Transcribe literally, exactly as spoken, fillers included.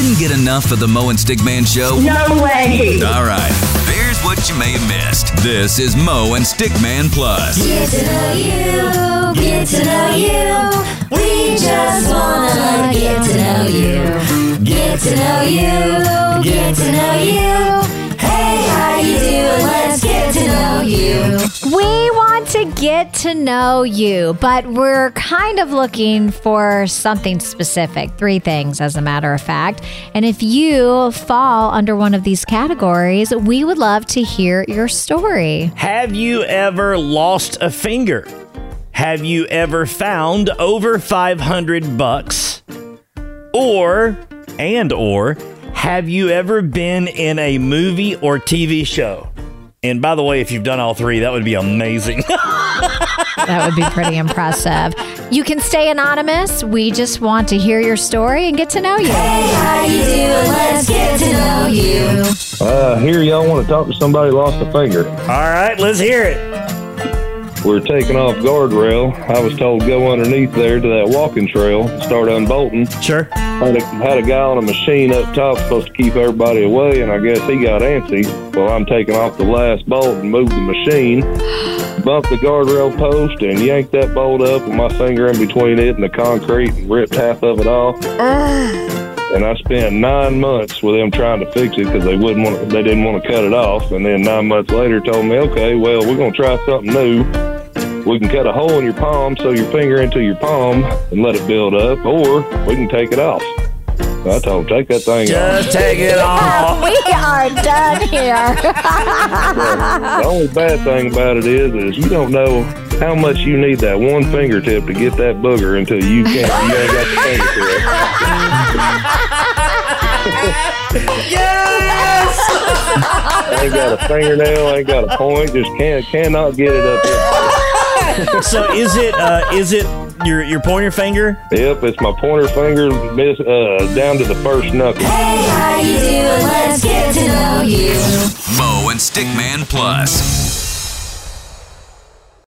Didn't get enough of the Mo and Stickman show? No way! All right, here's what you may have missed. This is Mo and Stickman Plus. Get to know you, get to know you. We just wanna get to know you. Get to know you, get to know you. Hey, how you doing? Let's get to know you. We want to get to know you, but we're kind of looking for something specific. Three things, as a matter of fact. And if you fall under one of these categories, we would love to hear your story. Have you ever lost a finger? Have you ever found over five hundred bucks? Or, and or, have you ever been in a movie or T V show? And by the way, if you've done all three, that would be amazing. That would be pretty impressive. You can stay anonymous. We just want to hear your story and get to know you. Hey, how you doing? Let's get to know you. Uh, here y'all want to talk to somebody who lost a finger. All right, let's hear it. We're taking off guardrail. I was told to go underneath there to that walking trail and start unbolting. Sure. Had a, had a guy on a machine up top supposed to keep everybody away, and I guess he got antsy. Well, I'm taking off the last bolt and moved the machine, bumped the guardrail post, and yanked that bolt up with my finger in between it and the concrete and ripped half of it off. And I spent nine months with them trying to fix it because they wouldn't want, they didn't want to cut it off. And then nine months later, told me, okay, well, we're gonna try something new. We can cut a hole in your palm, sew your finger into your palm, and let it build up, or we can take it off. I told him, take that thing Just off. take it off. We are done here. The only bad thing about it is, is you don't know how much you need that one fingertip to get that booger until you can't. You ain't got the fingertip. Yes! Ain't got a fingernail, ain't got a point, just can't cannot get it up there. So is it uh, is it your your pointer finger? Yep, it's my pointer finger miss, uh, down to the first knuckle. Hey, how you doing? Let's get to know you. Mo and Stickman Plus.